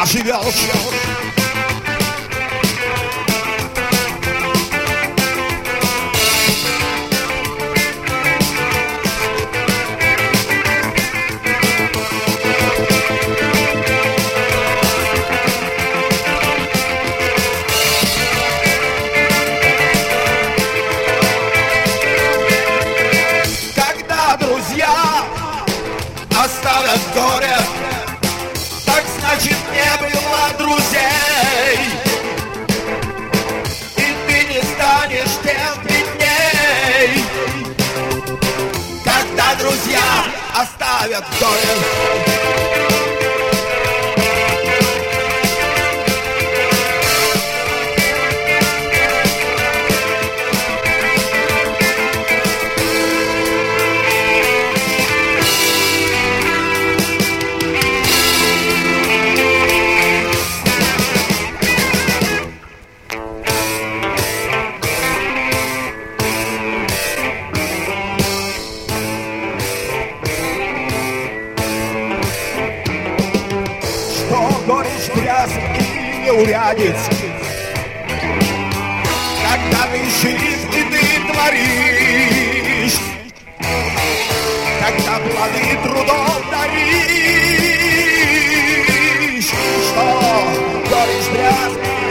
живешь. Оставят горе, так значит не было друзей, и ты не станешь тем бедней. Когда друзья оставят горе. Горечь, грязь и неурядиц, когда ты жив и ты творишь, когда плоды трудов даришь, что горечь, грязь